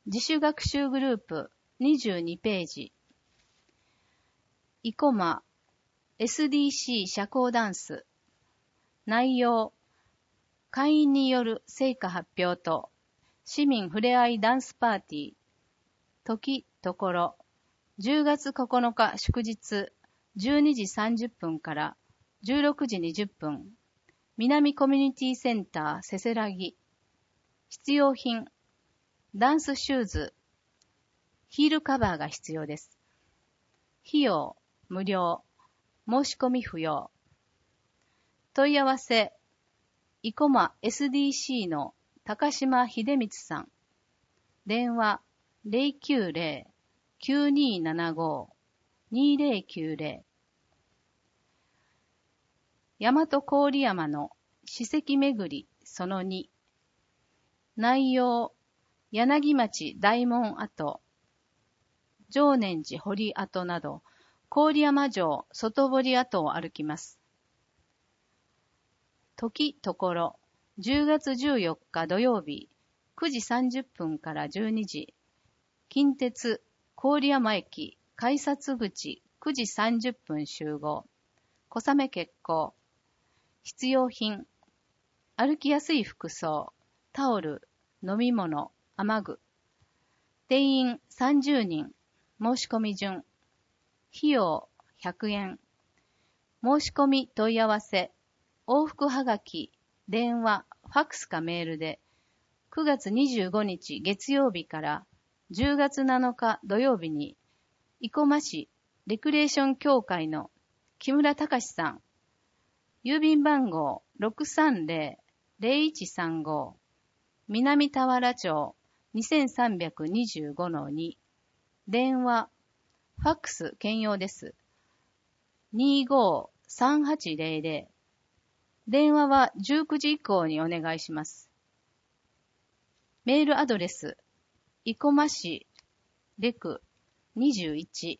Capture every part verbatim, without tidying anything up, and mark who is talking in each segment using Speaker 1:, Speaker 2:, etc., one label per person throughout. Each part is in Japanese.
Speaker 1: 自主学習グループにじゅうにページ。生駒 エスディーシー 社交ダンス。内容、会員による成果発表と市民ふれあいダンスパーティー。時、ところ、じゅうがつここのか祝日じゅうにじさんじゅっぷんからじゅうろくじにじゅっぷん。南コミュニティセンターせせらぎ。必要品、ダンスシューズ、ヒールカバーが必要です。費用、無料、申し込み不要。問い合わせ、生駒 エスディーシー の高島秀光さん。電話 ゼロきゅうゼロ きゅうにーななご にーゼロきゅうゼロ。大和郡山の史跡巡りそのに。内容、柳町大門跡、常念寺堀跡など、郡山城外堀跡を歩きます。時、ところ、じゅうがつじゅうよっか土曜日、くじさんじゅっぷんからじゅうにじ、近鉄郡山駅改札口くじさんじゅっぷん集合、小雨決行。必要品、歩きやすい服装、タオル、飲み物、雨具。定員さんじゅうにん、申し込み順。費用ひゃくえん。申し込み問い合わせ、往復はがき、電話、ファックスかメールで、くがつにじゅうごにち月曜日からじゅうがつなのか土曜日に、生駒市レクレーション協会の木村隆さん、郵便番号 ろくさんゼロ ゼロいちさんご、南田原町 にせんさんびゃくにじゅうごのに、電話、ファックス兼用です。にーごーさんはちゼロゼロ。電話はじゅうくじ以降にお願いします。メールアドレス、生駒市レクにじゅういち、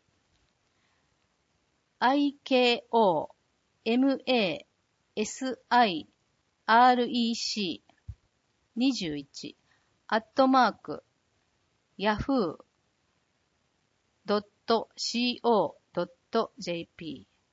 Speaker 1: アイケーオーエムエーエスアイアールイーシーにじゅういち、アットマーク、ヤフードットシーオードットジェーピー。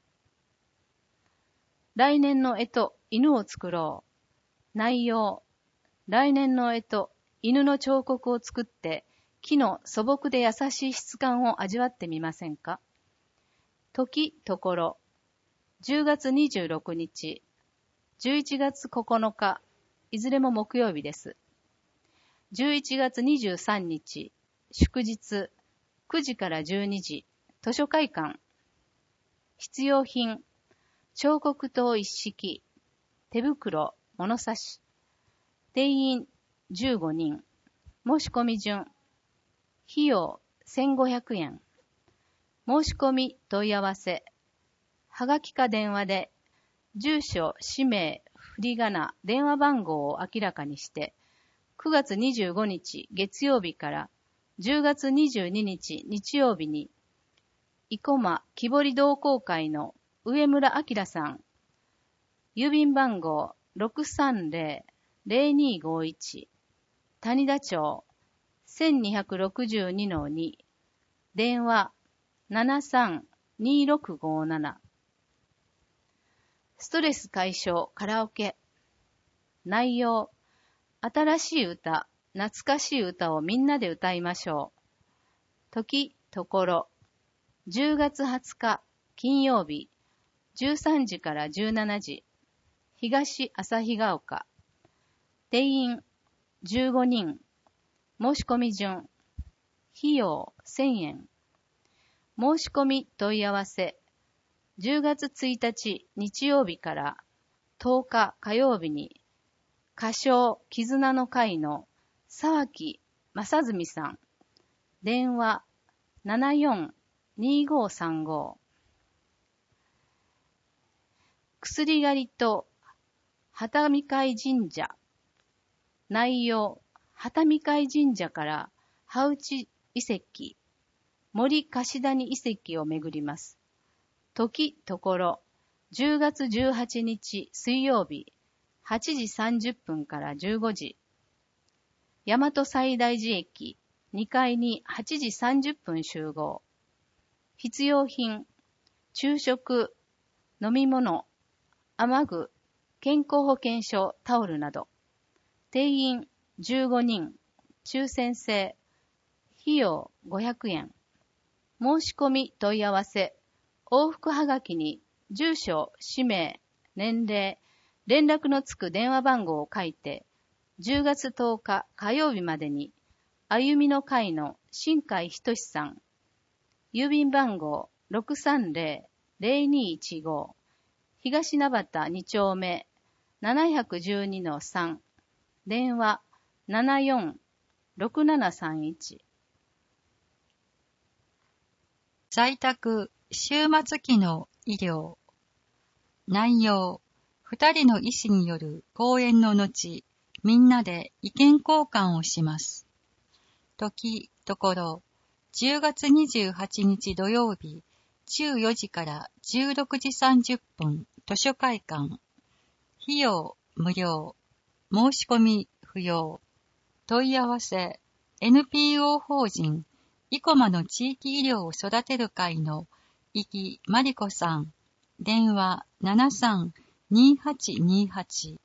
Speaker 1: 来年の干支、犬を作ろう。内容、来年の干支、犬の彫刻を作って、木の素朴で優しい質感を味わってみませんか？時、ところ、じゅうがつにじゅうろくにち、じゅういちがつここのか、いずれも木曜日です。じゅういちがつにじゅうさんにち、祝日、くじからじゅうにじ、図書会館。必要品、彫刻刀一式、手袋、物差し。定員じゅうごにん。申し込み順。費用せんごひゃくえん。申し込み問い合わせ。はがきか電話で、住所、氏名、振り仮名、電話番号を明らかにして、くがつにじゅうごにち月曜日からじゅうがつにじゅうににち日曜日に、生駒木彫り同好会の上村明さん、郵便番号 ろくさんゼロ ゼロにーごいち、谷田町 せんにひゃくろくじゅうにのに、電話 ななさんにーろくごーなな。ストレス解消カラオケ。内容、新しい歌、懐かしい歌をみんなで歌いましょう。時、ところ、じゅうがつはつか金曜日、じゅうさんじからじゅうしちじ、東旭ヶ丘。定員じゅうごにん。申し込み順。費用せんえん。申し込み問い合わせ。じゅうがつついたち日曜日からとおか火曜日に、歌唱絆の会の沢木正純さん。電話 ななよんにーごーさんご。薬狩りと畑見会神社。内容、畑見会神社から羽内遺跡、森貸谷遺跡を巡ります。時、ところ、じゅうがつじゅうはちにち水曜日、はちじさんじゅっぷんからじゅうごじ。大和西大寺駅、 にかいにはちじさんじゅっぷん集合。必要品、昼食、飲み物、雨具、健康保険証、タオルなど。定員じゅうごにん、抽選制。費用ごひゃくえん。申し込み問い合わせ。往復はがきに住所、氏名、年齢、連絡のつく電話番号を書いて、じゅうがつとおか火曜日までに、歩みの会の新海仁さん、郵便番号 ろくさんぜろぜろにいちご、東名端に丁目 なないじゅうにのさん、電話 ななよんろくななさんいち。
Speaker 2: 在宅、終末期の医療。内容、二人の医師による講演の後、みんなで意見交換をします。時、ところ、じゅうがつにじゅうはちにち土曜日、じゅうよじからじゅうろくじさんじゅっぷん、図書会館。費用、無料。申し込み、不要。問い合わせ、エヌピーオー 法人、生駒の地域医療を育てる会の、生きまりこさん。電話 ななさんにはちにはち。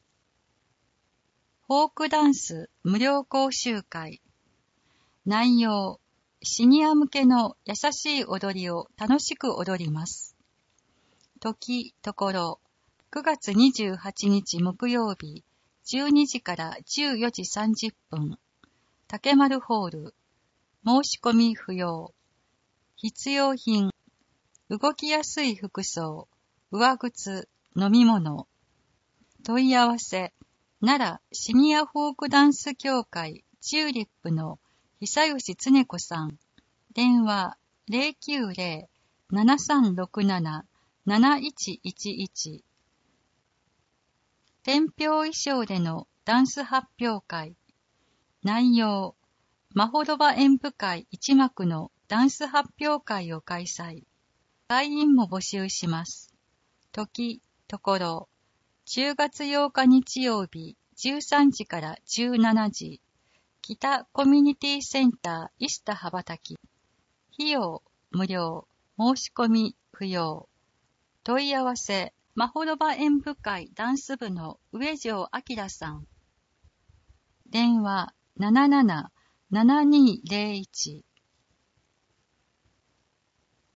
Speaker 2: フォークダンス無料講習会。内容、シニア向けの優しい踊りを楽しく踊ります。時、ところ、くがつにじゅうはちにち木曜日、じゅうにじからじゅうよじさんじゅっぷん、竹丸ホール。申し込み不要。必要品、動きやすい服装、上靴、飲み物。問い合わせ、奈良シニアフォークダンス協会チューリップの久吉恒子さん。電話 ゼロきゅうゼロ ななさんろくなな なないちいちいち。天平衣装でのダンス発表会。内容、まほろば演舞会一幕のダンス発表会を開催。会員も募集します。時、ところ、じゅうがつようか日曜日、じゅうさんじからじゅうしちじ、北コミュニティセンター石田羽ばたき。費用、無料。申し込み、不要。問い合わせ、まほろば演舞会ダンス部の上条明さん。電話 なななな ななにゼロいち。